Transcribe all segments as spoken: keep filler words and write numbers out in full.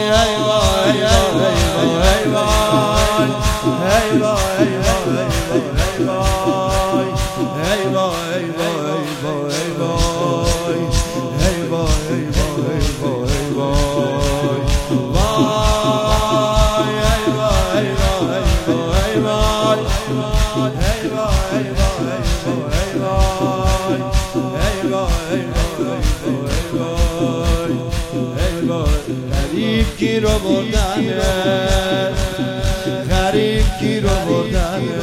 غریب کی رو بردنه، غریب کی رو بردنه،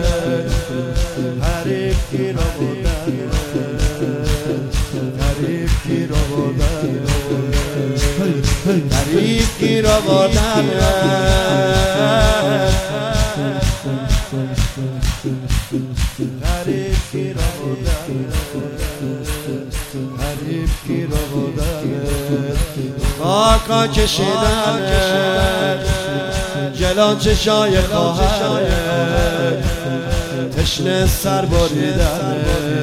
غریب کی رو بردنه، غریب کی رو بردنه، غریب کی رو بردنه، غریب کی رو بردنه، غریب کی رو بردنه، خاکا کشیدنه جلو چشای خواهره، تشنه سر بریدنه،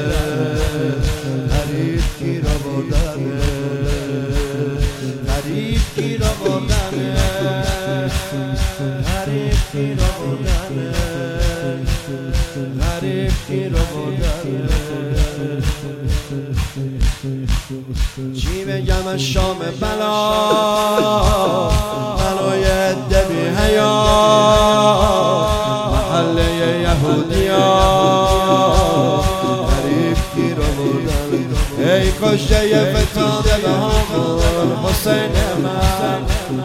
غریب کی رو بردنه، غریب کی رو بردنه، غریب کی رو بردنه، غریب کی رو بردنه. چی بگم از شام بلا، بلای عده بی حیا، محله یهودیا، غریب کی رو بردن، ای کشته فتاده به همون حسین من،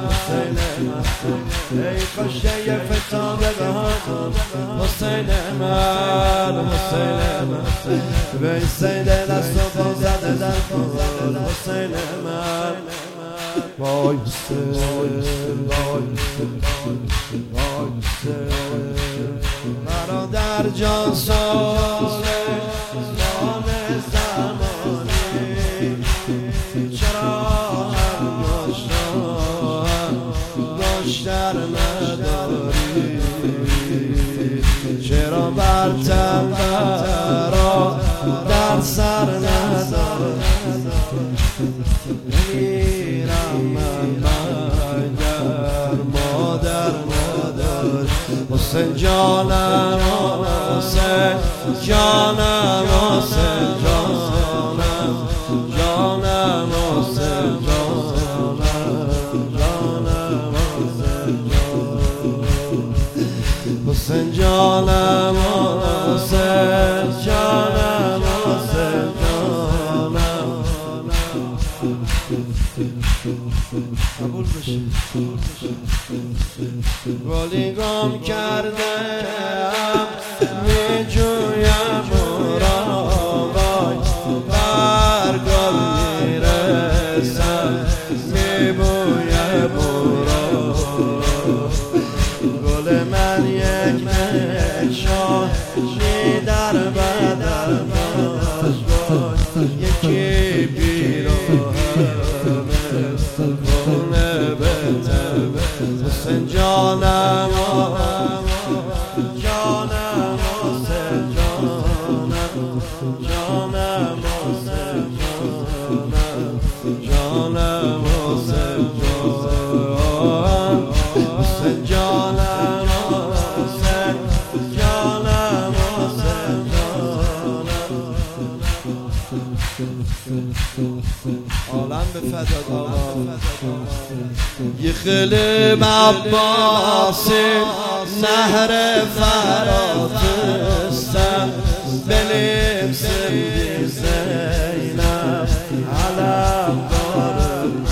ای کشته فتاده به همون حسین من، حسین من، به این سیده دست و پا زده در پا حسین من، وای حسین، وای حسین، وای حسین، برادر جان ساله نام زمانی، چرا هم گشتر گشتر نداری، چرا بر تنبرا در سر نداری، میرم من مگر مادر مادر، حسین جانم حسین جانم حسین جانم جانم حسین جانم جانم حسین جانم حسین جانم حسین جانم قبول بشه. گلی گم کردم می جویم را، وای بر گل میرسم می بویم را، گل من یک نشانی در بدر داشت، یکی بیرون خونه بهتر، حسین جانم جانم حسین جانم جانم حسین جانم جانم حسین جانم حسین جانم حسین جانم حسین جانم عالم به فداد آقا، یه خیلی عباسی نهر فرات استم، بلیم سندی زینب علم دارم،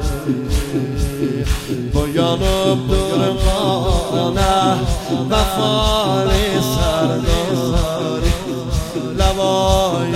بایانم دور خانه وفالی سرداری، لوای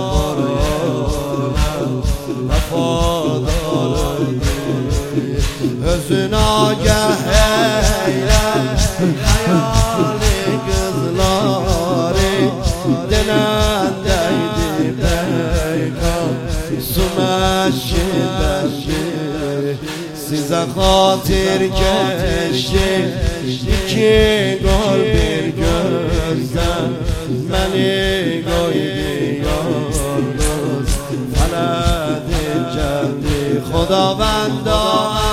قرآنم وفادارم، حزن آگه حیرم خیالی گزلاری، دلم دیدی بیکن سمشی بشی، سیزه خاطر کشتی یکی گل بیر گزدم، منی گویدی یار دوست فلد جدی، خداوندا